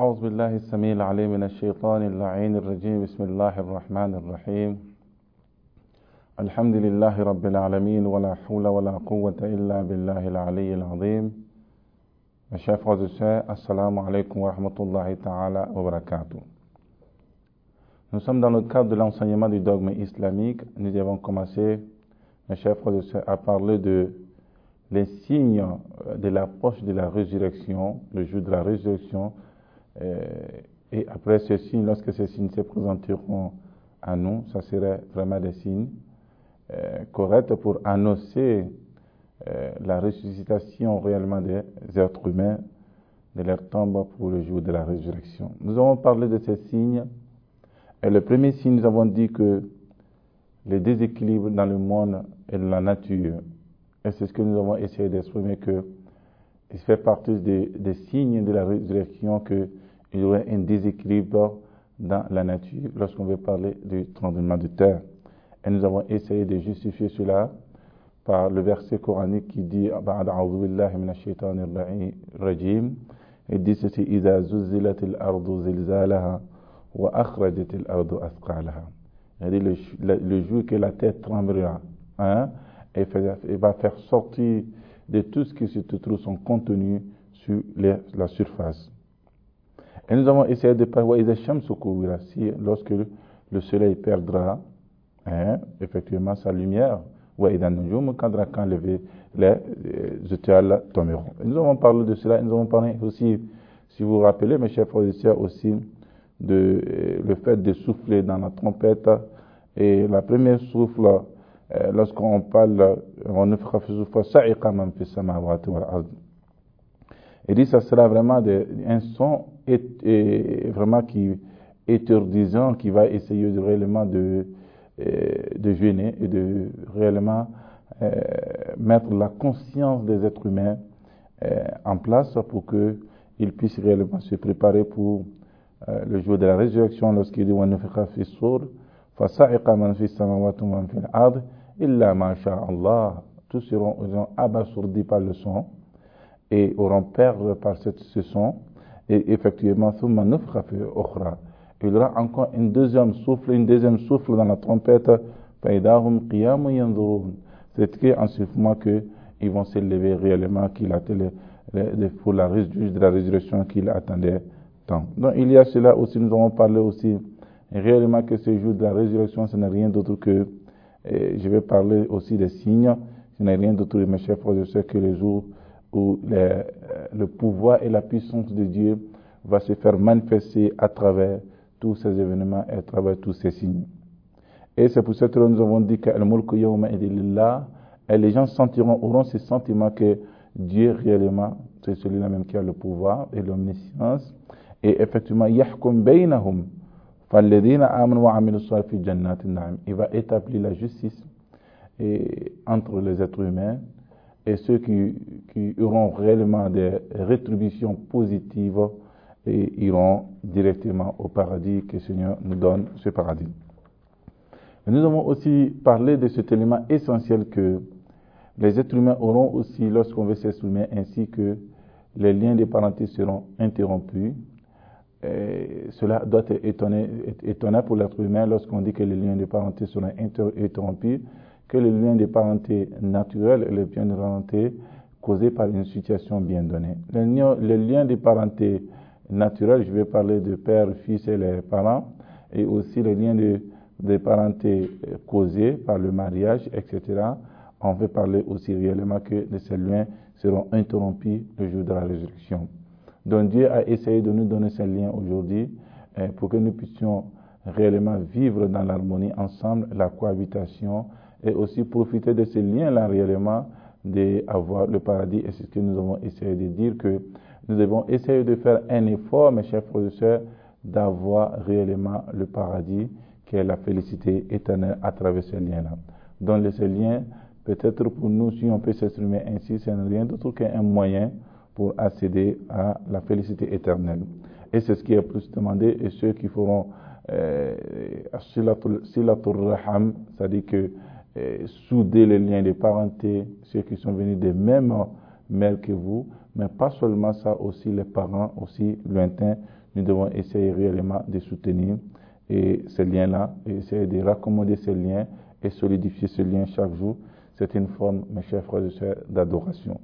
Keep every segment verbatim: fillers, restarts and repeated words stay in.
أعوذ بالله السميع العليم من الشيطان اللعين الرجيم بسم الله الرحمن الرحيم الحمد لله رب العالمين ولا حول ولا قوة إلا بالله العلي العظيم. Mes chers frères et sœurs, assalamu alaikum wa rahmatullahi ta'ala wa barakatuh. Nous sommes dans le cadre de l'enseignement du dogme islamique. Nous avons commencé, mes chers frères et sœurs, à parler de les signes de l'approche de la résurrection, le jour de la résurrection. Et après ces signes, lorsque ces signes se présenteront à nous, ça serait vraiment des signes euh, corrects pour annoncer euh, la ressuscitation réellement des êtres humains de leur tombe pour le jour de la résurrection. Nous avons parlé de ces signes. Et le premier signe, nous avons dit que les déséquilibres dans le monde et dans la nature, et c'est ce que nous avons essayé d'exprimer, que il fait partie des, des signes de la résurrection qu'il y aurait un déséquilibre dans la nature lorsqu'on veut parler du tremblement de terre. Et nous avons essayé de justifier cela par le verset coranique qui dit A'udhu billahi minash shaitanir rajim. Il dit ceci: Iza zuzzilatil ardu zilzalaha wa akhrajatil ardu athqalaha. Il dit le, le, le jour que la terre tremblera, hein, et, fait, et va faire sortir de tout ce qui se trouve son contenu sur les, la surface. Et nous avons essayé de parler si lorsque le, le soleil perdra, hein, effectivement sa lumière, quand les, les étoiles tomberont. Et nous avons parlé de cela. Nous avons parlé aussi, si vous vous rappelez, mes chers frères et sœurs, aussi de euh, le fait de souffler dans la trompette. Et la première souffle, euh, lorsqu'on parle, on ne fera il dit que ça sera vraiment de, un son et, et vraiment qui étourdissant, qui va essayer de réellement de, de gêner et de réellement euh, mettre la conscience des êtres humains euh, en place pour qu'ils puissent réellement se préparer pour euh, le jour de la résurrection, lorsqu'il dit wa nufikha fi sur fa sa'iqa man fi samawati wa man fi al-ard illa ma sha Allah. Tous seront, seront abasourdis par le son et auront peur par ce, ce son, et effectivement, il y aura encore une deuxième souffle, une deuxième souffle dans la trompette, c'est en ce moment qu'ils vont s'élever réellement, qu'il attendait pour la de la résurrection qu'il attendait tant. Donc il y a cela aussi, nous avons parlé aussi réellement que ce jour de la résurrection, ce n'est rien d'autre que, et je vais parler aussi des signes, ce n'est rien d'autre, mes chers frères et sœurs, que les jours où les, le pouvoir et la puissance de Dieu va se faire manifester à travers tous ces événements et à travers tous ces signes. Et c'est pour ça que nous avons dit que et les gens sentiront, auront ce sentiment que Dieu réellement, c'est celui-là même qui a le pouvoir et l'omniscience. Et effectivement, yahkum baynahum falladhina amanu wa amilu salih fi jannatin na'im. Il va établir la justice et, entre les êtres humains, et ceux qui, qui auront réellement des rétributions positives et iront directement au paradis, que le Seigneur nous donne ce paradis. Et nous avons aussi parlé de cet élément essentiel que les êtres humains auront aussi lorsqu'on veut s'exprimer, ainsi que les liens de parenté seront interrompus. Et cela doit être étonnant, étonnant pour l'être humain lorsqu'on dit que les liens de parenté seront interrompus, que les liens de parenté naturels et les liens de parenté causés par une situation bien donnée. Les liens, les liens de parenté naturels, je vais parler de père, fils et les parents, et aussi les liens de, de parenté causés par le mariage, et cetera. On veut parler aussi réellement que ces liens seront interrompus le jour de la résurrection. Donc Dieu a essayé de nous donner ces liens aujourd'hui eh, pour que nous puissions réellement vivre dans l'harmonie ensemble, la cohabitation, et aussi profiter de ces liens-là réellement, d'avoir le paradis. Et c'est ce que nous avons essayé de dire, que nous devons essayer de faire un effort, mes chers frères et sœurs, d'avoir réellement le paradis, qui est la félicité éternelle à travers ces liens-là. Donc ces liens, peut-être pour nous, si on peut s'exprimer ainsi, ce n'est rien d'autre qu'un moyen pour accéder à la félicité éternelle. Et c'est ce qui est plus demandé, et ceux qui feront euh, silatul raham, c'est-à-dire que euh, souder les liens de parenté, ceux qui sont venus des mêmes mères que vous, Mais pas seulement ça, aussi les parents, aussi lointains, nous devons essayer réellement de soutenir et ces liens-là, et essayer de raccommoder ces liens et solidifier ces liens chaque jour. C'est une forme, mes chers frères et sœurs, d'adoration.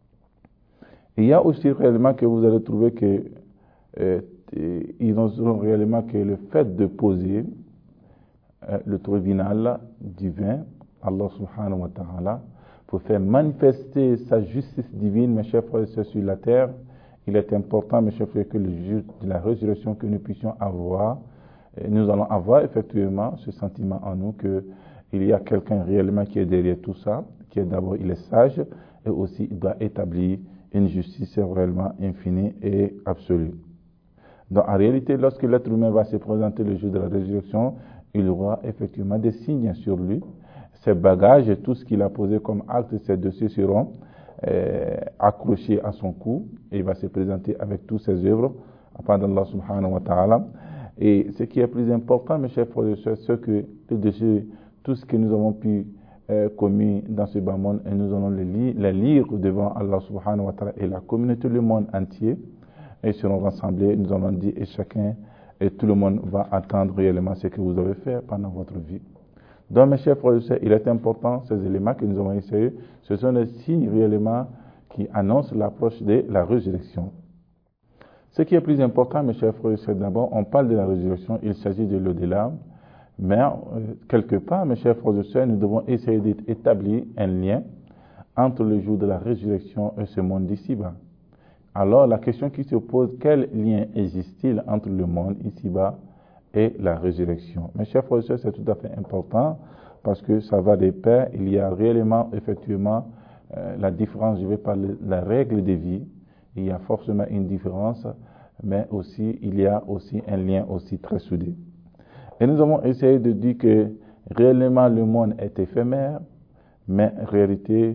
Il y a aussi réellement que vous allez trouver que euh, ils ont réellement que le fait de poser euh, le tribunal divin, Allah subhanahu wa ta'ala, pour faire manifester sa justice divine, mes chers frères et sœurs, sur la terre, il est important, mes chers frères, que le jour de la résurrection, que nous puissions avoir, et nous allons avoir effectivement ce sentiment en nous qu'il y a quelqu'un réellement qui est derrière tout ça, qui est d'abord, il est sage, et aussi il doit établir une justice réellement infinie et absolue. Donc en réalité, lorsque l'être humain va se présenter le jour de la résurrection, il aura effectivement des signes sur lui. Ses bagages et tout ce qu'il a posé comme acte, ses dossiers seront euh, accrochés à son cou et il va se présenter avec toutes ses œuvres afin d'Allah subhanahu wa ta'ala. Et ce qui est plus important, mes chers frères et sœurs, c'est que de tout ce que nous avons pu euh, commis dans ce bas monde, et nous allons les lire, les lire devant Allah subhanahu wa ta'ala et la communauté, le monde entier, et seront rassemblés, nous allons dire, et chacun, et tout le monde va attendre réellement ce que vous avez fait pendant votre vie. Donc, mes chers frères et sœurs, il est important, ces éléments que nous avons essayés, ce sont des signes réellement qui annoncent l'approche de la résurrection. Ce qui est plus important, mes chers frères et sœurs, d'abord, on parle de la résurrection, il s'agit de l'au-delà, mais euh, quelque part, mes chers frères et sœurs, nous devons essayer d'établir un lien entre le jour de la résurrection et ce monde d'ici-bas. Alors, la question qui se pose, quel lien existe-t-il entre le monde ici-bas et la résurrection? Mes chers frères et sœurs, c'est tout à fait important parce que ça va de pair. Il y a réellement, effectivement, euh, la différence, je vais parler de la règle de vie. Il y a forcément une différence, mais aussi, il y a aussi un lien aussi très soudé. Et nous avons essayé de dire que réellement le monde est éphémère, mais en réalité,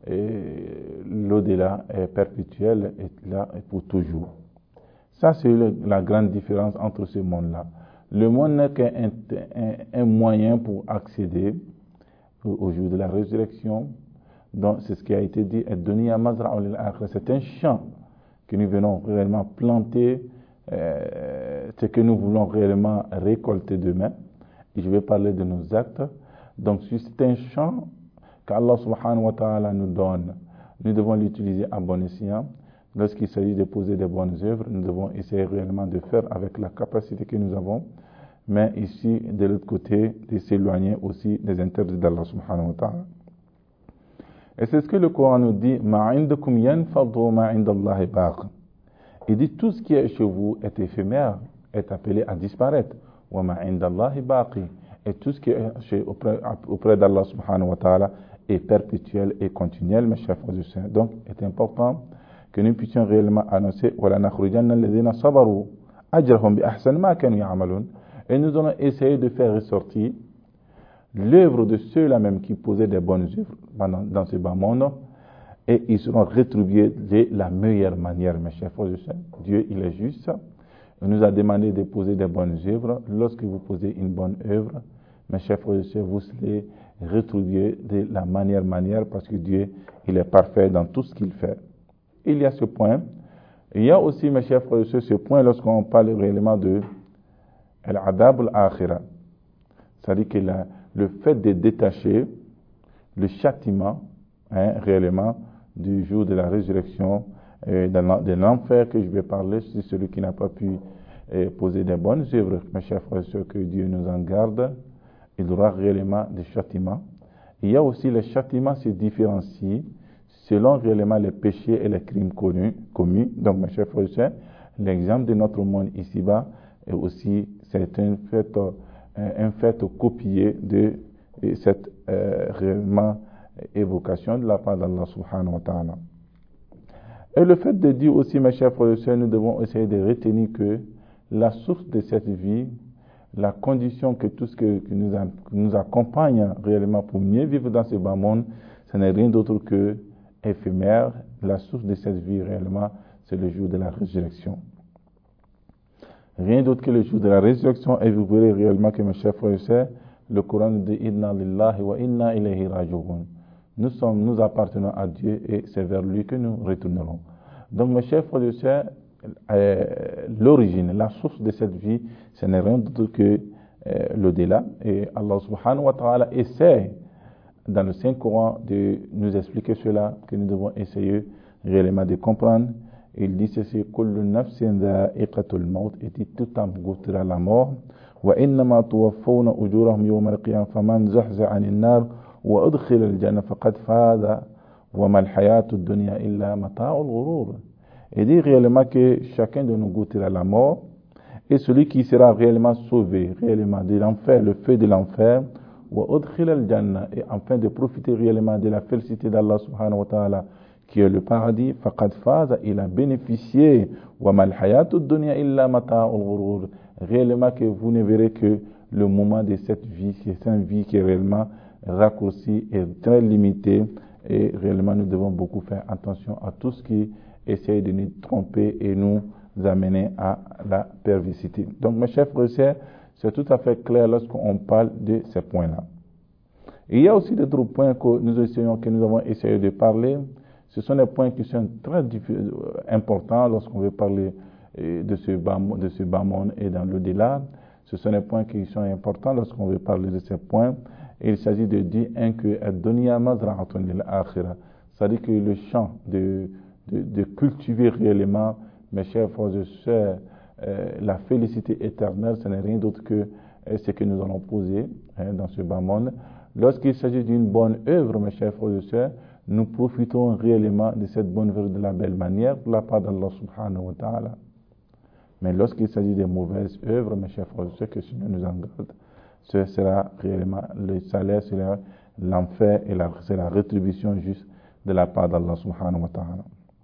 l'au-delà est perpétuel, est là pour toujours. Ça, c'est le, la grande différence entre ce monde-là. Le monde n'est qu'un un, un moyen pour accéder au, au jour de la résurrection. Donc, c'est ce qui a été dit, c'est un champ que nous venons réellement planter, euh, ce que nous voulons réellement récolter demain. Et je vais parler de nos actes. Donc, c'est un champ qu'Allah subhanahu wa ta'ala nous donne. Nous devons l'utiliser à bon escient. Lorsqu'il s'agit de poser des bonnes œuvres, nous devons essayer réellement de faire avec la capacité que nous avons. Mais ici, de l'autre côté, de s'éloigner aussi des interdits d'Allah subhanahu wa ta'ala. Et c'est ce que le Coran nous dit, ma'indakum yanfadu ma'indallahi baq. Il dit tout ce qui est chez vous est éphémère, est appelé à disparaître. Wa ma'indallahi baqi. Et tout ce qui est chez, auprès, auprès d'Allah subhanahu wa ta'ala est perpétuel et continuel, mes chers frères et sœurs. Donc, il est important que nous puissions réellement annoncer وَلَا نَخْرُجَنَّ الَّذِينَ صَبَرُوا أَجْرَهُمْ بِأَحْسَنِ مَا كَانُوا يَعْمَلُونَ. Et nous allons essayer de faire ressortir l'œuvre de ceux-là même qui posaient des bonnes œuvres dans, dans ce bas monde, et ils seront rétribués de la meilleure manière, mes chers frères et sœurs. Dieu, il est juste. Il nous a demandé de poser des bonnes œuvres. Lorsque vous posez une bonne œuvre, mes chers frères et sœurs, vous serez rétribués de la manière manière parce que Dieu, il est parfait dans tout ce qu'il fait. Il y a ce point. Il y a aussi, mes chers frères et sœurs, ce point lorsqu'on parle réellement de l'adab al-akhira. C'est-à-dire que la, le fait de détacher le châtiment, hein, réellement, du jour de la résurrection, et de l'enfer que je vais parler, c'est celui qui n'a pas pu eh, poser des bonnes œuvres. Mes chers frères et sœurs, que Dieu nous en garde, il aura réellement des châtiments. Il y a aussi les châtiments se différencient selon réellement les péchés et les crimes connus, commis. Donc, mes chers frères et sœurs, l'exemple de notre monde ici-bas est aussi, c'est un fait, un fait copié de cette euh, réellement évocation de la part d'Allah subhanahu wa ta'ala. Et le fait de dire aussi, mes chers frères et sœurs, nous devons essayer de retenir que la source de cette vie, la condition que tout ce que, que nous, a, que nous accompagne réellement pour mieux vivre dans ce bas monde, ce n'est rien d'autre que éphémère. La source de cette vie réellement, c'est le jour de la résurrection. Rien d'autre que le jour de la résurrection. Et vous verrez réellement que, mes chers frères et sœurs, le Coran nous dit « Inna lillahi wa inna ilayhi raji'un ». Nous sommes, nous appartenons à Dieu et c'est vers lui que nous retournerons. Donc, mes chers frères et sœurs, euh, l'origine, la source de cette vie, ce n'est rien d'autre que euh, l'au-delà. Et Allah subhanahu wa ta'ala essaie, dans le Saint-Coran, de nous expliquer cela, que nous devons essayer réellement de comprendre. Il dit ceci, kullu nafsin dha'iqatul maut, et dit tout âme goûtera la mort. Wa innama tuwaffawna ujurahum yawma al-qiyamah faman zahzaha 'anil nar wa udkhila al-jannah faqad faza wa ma al-hayatu ad-dunya illa mata'ul ghurur. Et dit réellement que chacun de nous goûtera la mort, et celui qui sera réellement sauvé, réellement de l'enfer, le feu de l'enfer, wa udkhila al-jannah, et enfin de profiter réellement de la félicité d'Allah subhanahu wa ta'ala, qui est le paradis, faqad faza, il a bénéficié, wa mal hayatud dunya illa mata'ul ghurur. Réellement que vous ne verrez que le moment de cette vie, c'est une vie qui est réellement raccourcie et très limitée, et réellement nous devons beaucoup faire attention à tout ce qui essaye de nous tromper et nous amener à la perversité. Donc mes chers frères et sœurs, c'est tout à fait clair lorsqu'on parle de ces points-là. Il y a aussi d'autres points que nous essayons, que nous avons essayé de parler. Ce sont des points qui sont très importants lorsqu'on veut parler de ce bas, de ce bas monde et dans l'au-delà. Ce sont des points qui sont importants lorsqu'on veut parler de ces points. Et il s'agit de dire un que ad-dunya mazra'atun lil-akhirah. C'est-à-dire que le champ de, de, de cultiver réellement, mes chers frères et sœurs, euh, la félicité éternelle, ce n'est rien d'autre que euh, ce que nous allons poser hein, dans ce bas monde. Lorsqu'il s'agit d'une bonne œuvre, mes chers frères et sœurs, nous profitons réellement de cette bonne œuvre de la belle manière de la part d'Allah subhanahu wa ta'ala. Mais lorsqu'il s'agit de mauvaises œuvres, mes chers frères et sœurs, que Seigneur nous en garde, ce sera réellement le salaire, sera l'enfer et la, c'est la rétribution juste de la part d'Allah subhanahu wa ta'ala.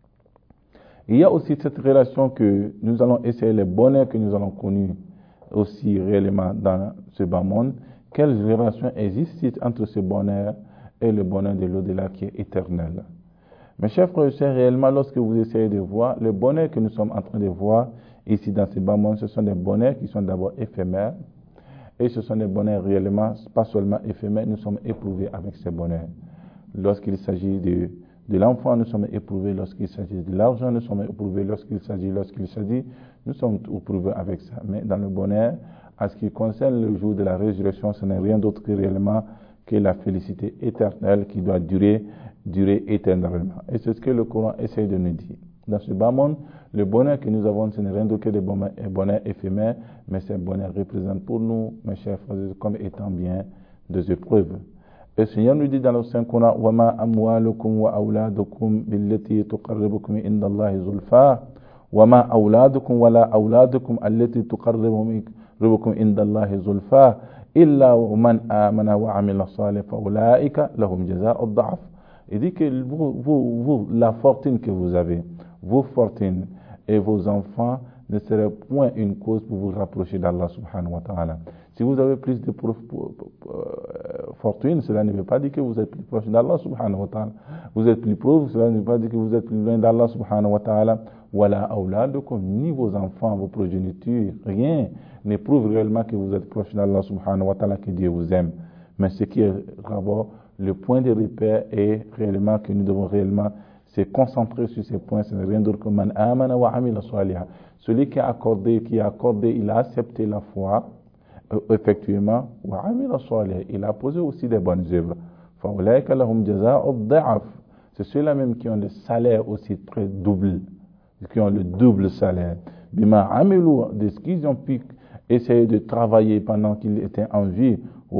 Il y a aussi cette relation que nous allons essayer, les bonheurs que nous allons connaître aussi réellement dans ce bas monde. Quelle relation existe entre ce bonheur et le bonheur de l'au-delà qui est éternel? Mes chers frères et sœurs, réellement, lorsque vous essayez de voir, le bonheur que nous sommes en train de voir ici dans ce bas monde, ce sont des bonheurs qui sont d'abord éphémères. Et ce sont des bonheurs réellement, pas seulement éphémères, nous sommes éprouvés avec ces bonheurs. Lorsqu'il s'agit de, de l'enfant, nous sommes éprouvés. Lorsqu'il s'agit de l'argent, nous sommes éprouvés. Lorsqu'il s'agit, lorsqu'il s'agit, nous sommes éprouvés avec ça. Mais dans le bonheur, à ce qui concerne le jour de la résurrection, ce n'est rien d'autre que réellement que la félicité éternelle qui doit durer, durer éternellement. Et c'est ce que le Coran essaye de nous dire. Dans ce bas monde, le bonheur que nous avons, ce n'est rien d'autre que des bonheurs éphémères, mais ces bonheurs représentent pour nous, mes chers frères, comme étant bien des épreuves. Et le Seigneur nous dit dans le Saint-Coran, وَمَا أَمْوَالُكُمْ وَأَوْلَادُكُمْ بِالَّتِي تُقَرِّبُكُمْ عِنْدَ اللَّهِ زُلْفَىٰ وَمَا أَوْلَادُكُمْ وَلَا أَوْلَادُكُمْ الَّتِي تُقَرِّبُكُمْ عِنْدَ اللَّهِ زُلْفَىٰ إِلَّا وَمَنْ آمَنَ وَعَمِلَ صَالِحًا فَأُولَٰئِكَ لَهُمْ جَزَاءُ الضَّعْفِ. Il dit que vous, vous, vous, la fortune que vous avez, vos fortunes et vos enfants ne seraient point une cause pour vous rapprocher d'Allah subhanahu wa ta'ala. Si vous avez plus de fortune, cela ne veut pas dire que vous êtes plus proche d'Allah subhanahu wa ta'ala. Vous êtes plus pauvre, cela ne veut pas dire que vous êtes plus loin d'Allah subhanahu wa ta'ala. Wala awladukum, ni vos enfants, vos progénitures, rien ne prouve réellement que vous êtes proche d'Allah subhanahu wa ta'ala, que Dieu vous aime. Mais ce qui est d'abord le point de repère est réellement que nous devons réellement se concentrer sur ces points. Ce n'est rien d'autre que man amana wa amila saliha. Celui qui a accordé, qui a accordé, il a accepté la foi, euh, effectivement, wa amila saliha. Il a posé aussi des bonnes œuvres. Fa ulaika lahum jazaa'u ad-da'af. C'est ceux-là même qui ont le salaire aussi très double, qui ont le double salaire. Bima amilu, de ce qu'ils ont pu essayer de travailler pendant qu'ils étaient en vie.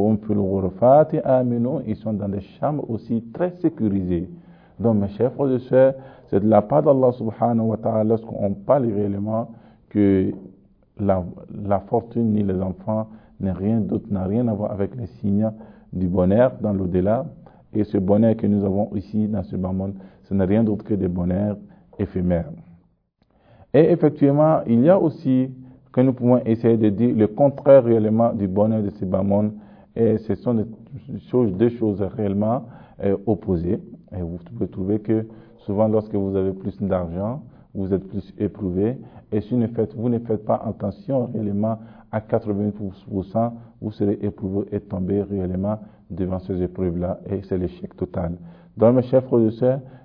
Ils sont dans des chambres aussi très sécurisées. Donc mes chers frères et sœurs, c'est de la part d'Allah subhanahu wa ta'ala lorsqu'on parle réellement que la, la fortune ni les enfants n'a rien d'autre, n'a rien à voir avec les signes du bonheur dans l'au-delà. Et ce bonheur que nous avons ici dans ce bas monde, ce n'est rien d'autre que des bonheurs éphémères. Et effectivement, il y a aussi que nous pouvons essayer de dire le contraire réellement du bonheur de ce bas monde. Et ce sont des choses, deux choses réellement euh, opposées. Et vous pouvez trouver que souvent lorsque vous avez plus d'argent, vous êtes plus éprouvé. Et si vous ne faites, vous ne faites pas attention réellement à quatre-vingts pour cent, vous serez éprouvé et tombé réellement devant ces épreuves-là. Et c'est l'échec total. Donc mes chers frères et sœurs,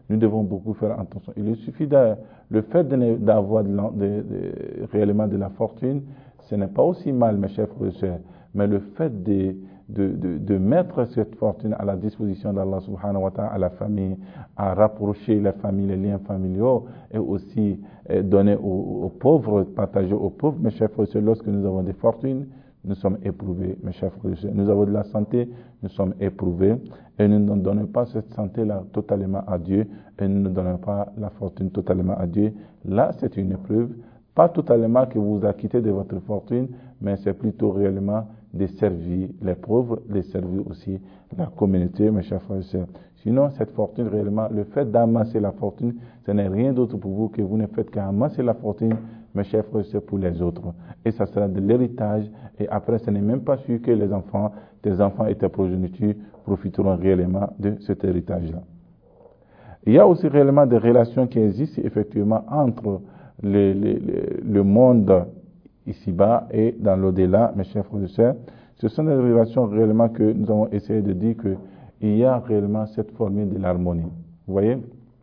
nous devons beaucoup faire attention. Il suffit de, le fait d'avoir de, de, de, réellement de la fortune, ce n'est pas aussi mal, mes chers frères et sœurs, mais le fait de, de, de, de mettre cette fortune à la disposition d'Allah subhanahu wa ta'ala, à la famille, à rapprocher la famille, les liens familiaux, et aussi eh, donner aux, aux pauvres, partager aux pauvres, mes chers frères et sœurs, lorsque nous avons des fortunes, nous sommes éprouvés, mes chers frères et sœurs. Nous avons de la santé, nous sommes éprouvés, et nous ne donnons pas cette santé-là totalement à Dieu, et nous ne donnons pas la fortune totalement à Dieu. Là, c'est une épreuve, pas totalement que vous vous acquittez de votre fortune, mais c'est plutôt réellement de servir les pauvres, de servir aussi la communauté, mes chers frères et sœurs. Sinon, cette fortune, réellement, le fait d'amasser la fortune, ce n'est rien d'autre pour vous que vous ne faites qu'amasser la fortune, mes chers frères et sœurs, pour les autres. Et ça sera de l'héritage, et après, ce n'est même pas sûr que les enfants, tes enfants et tes progénitures profiteront réellement de cet héritage-là. Il y a aussi réellement des relations qui existent effectivement entre le, le, le, le monde ici-bas et dans l'au-delà, mes chers frères et sœurs. Ce sont des relations réellement que nous avons essayé de dire qu'il y a réellement cette formule de l'harmonie. Vous voyez,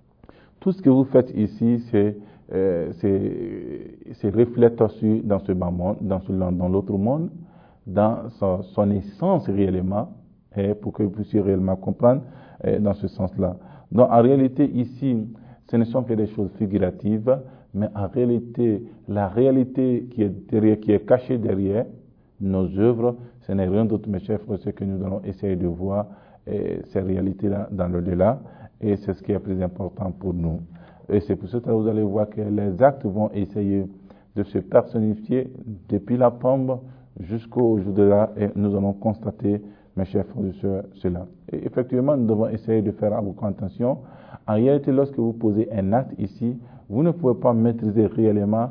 tout ce que vous faites ici, c'est euh, c'est reflète aussi dans ce bas monde, dans, ce, dans l'autre monde, dans son, son essence réellement, et pour que vous puissiez réellement comprendre et dans ce sens-là. Donc en réalité ici, ce ne sont que des choses figuratives, mais en réalité, la réalité qui est derrière, qui est cachée derrière nos œuvres, ce n'est rien d'autre, mes chers frères, que nous allons essayer de voir et ces réalités-là dans l'au-delà, et c'est ce qui est plus important pour nous. Et c'est pour ça que vous allez voir que les actes vont essayer de se personnifier depuis la tombe jusqu'au jour de là, et nous allons constater, mes chers frères et sœurs, cela. Et effectivement, nous devons essayer de faire beaucoup attention. En réalité, lorsque vous posez un acte ici, vous ne pouvez pas maîtriser réellement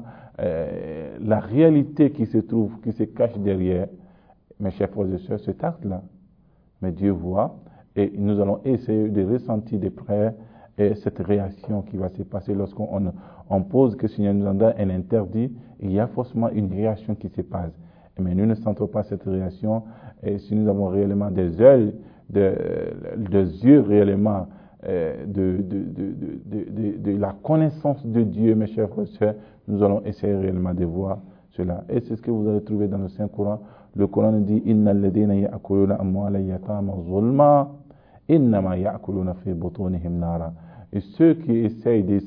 euh, la réalité qui se trouve, qui se cache derrière, mes chers frères et sœurs, cet acte-là. Mais Dieu voit, et nous allons essayer de ressentir de près et cette réaction qui va se passer lorsqu'on on, on pose que le Seigneur nous en donne un interdit, il y a forcément une réaction qui se passe. Mais nous ne sentons pas cette réaction, et si nous avons réellement des yeux, de, des yeux réellement euh, de, de, de, de, de, de la connaissance de Dieu, mes chers frères et sœurs, nous allons essayer réellement de voir cela. Et c'est ce que vous allez trouver dans le Saint-Coran. Le Coran nous dit « Inna alladhina ya'kuluna amwala yatama zulma, innama ya'kuluna fi butunihim nara » Et ceux qui essayent de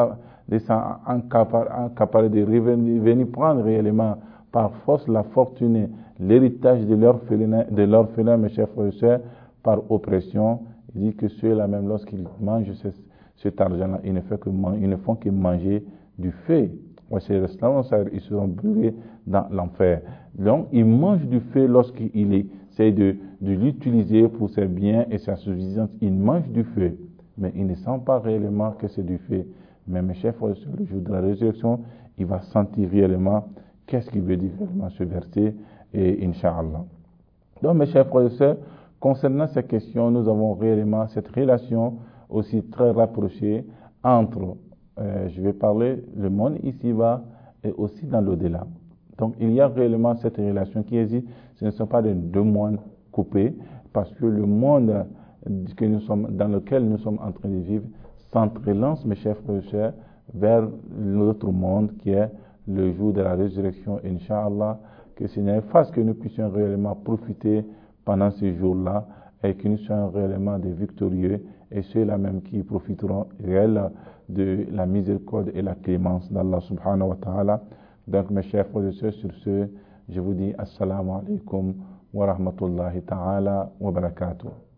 s'encaparer, de revenir prendre réellement par force la fortune, l'héritage de l'orphelin, de l'orphelin, mes chers frères et sœurs, par oppression, il dit que ceux-là, même lorsqu'ils mangent ce, cet argent-là, ils ne font que, ils ne font que manger du feu. Ils seront brûlés dans l'enfer. Donc, ils mangent du feu lorsqu'ils essaient de, de l'utiliser pour ses biens et sa suffisance. Ils mangent du feu, mais ils ne sentent pas réellement que c'est du feu. Mais mes chers frères et sœurs, le jour de la résurrection, il va sentir réellement qu'est-ce qu'il veut dire réellement ce verset, et Inch'Allah. Donc, mes chers frères et sœurs, concernant ces questions, nous avons réellement cette relation aussi très rapprochée entre, euh, je vais parler, le monde ici-bas et aussi dans l'au-delà. Donc, il y a réellement cette relation qui existe. Ce ne sont pas des deux mondes coupés, parce que le monde que nous sommes, dans lequel nous sommes en train de vivre s'entrelance, mes chers frères et sœurs, vers l'autre monde qui est le jour de la résurrection, Inch'Allah, que ce n'est pas que nous puissions réellement profiter pendant ce jour-là et que nous soyons réellement des victorieux et ceux-là même qui profiteront réellement de la miséricorde et la clémence d'Allah subhanahu wa ta'ala. Donc mes chers frères et sœurs, sur ce, je vous dis assalamu alaikum wa rahmatullahi ta'ala wa barakatuh.